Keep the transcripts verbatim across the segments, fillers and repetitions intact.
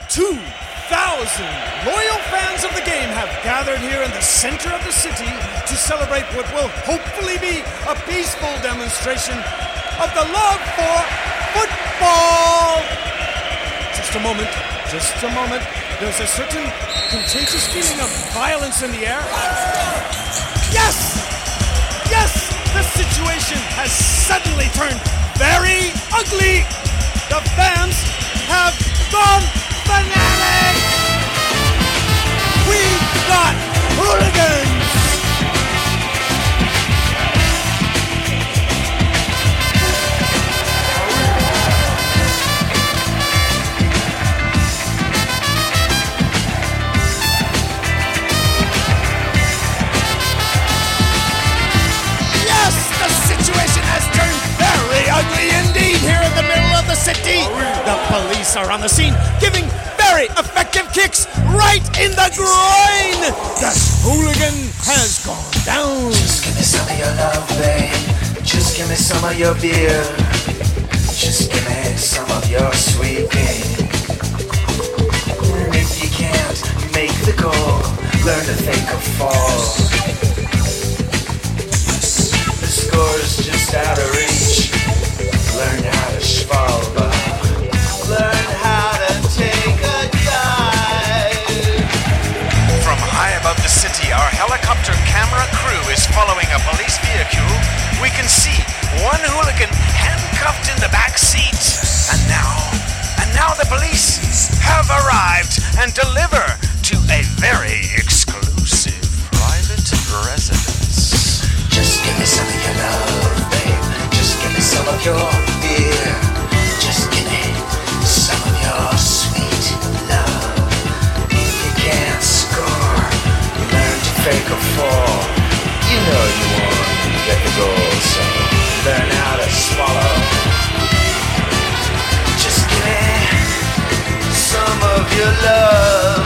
two thousand loyal fans of the game have gathered here in the center of the city to celebrate what will hopefully be a peaceful demonstration of the love for football. Just a moment, just a moment. There's a certain contagious feeling of violence in the air. Yes! Yes! The situation has suddenly turned very ugly. The fans have gone fanatic! We've got hooligans! Yes! The situation has turned very ugly indeed here in the middle of the city. The police are on the scene, giving very effective kicks right in the groin. The hooligan has gone down. Just give me some of your love, babe. Just give me some of your beer. Just give me some of your sweet game. And if you can't make the goal, learn to fake a fall. The score's just out of reach. Learn how to schwalbe. Learn how to take a dive. From high above the city, our helicopter camera crew is following a police vehicle. We can see one hooligan handcuffed in the back seat. And now, and now the police have arrived and deliver to a very exclusive private residence. Just give me some of your love, babe. Just give me some of your beer. Just give me some of your sweet love. If you can't score, you learn to fake a fall. You know you want to get the goal, so learn how to swallow. Just give me some of your love.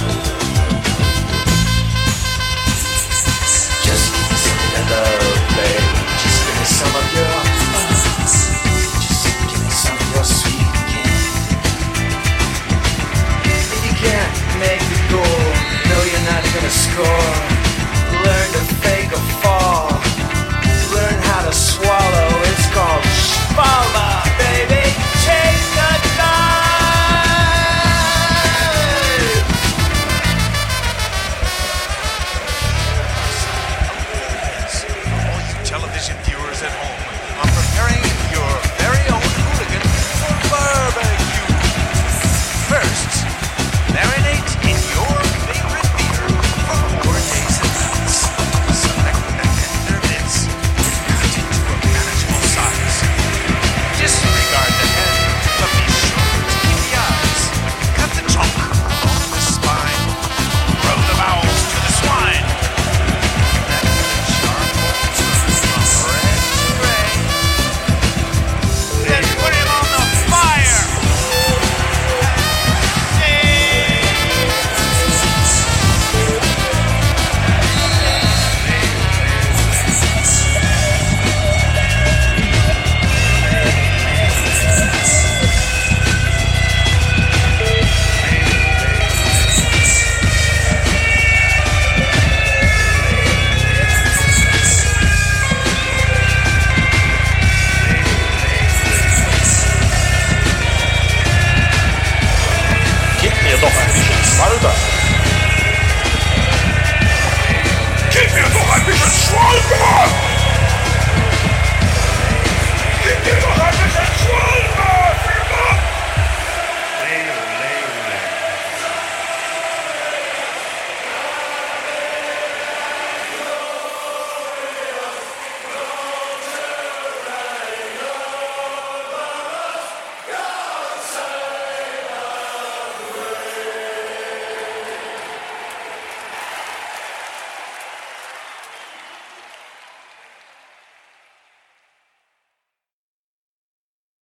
Just give me some of your love, babe. Just give me some of your Just give me some of your sweet game. If you can't make the goal, know you're not gonna score. Learn to fake a fall. Learn how to swallow. It's called schwalbe, baby. Take a dive. All you television viewers at home are preparing your very own hooligan for barbecue. First, marinate in your favorite beer for four days and nights. Select the tender bits and cut into a manageable size. Disregard the head, but be sure to keep the eyes. Cut the chunk along the spine. Throw the bowels to the swine. That charcoal turn from red to gray. Then put him on the fire. Gib mir doch ein bisschen Schwalbe. Gib mir doch ein bisschen Schwalbe!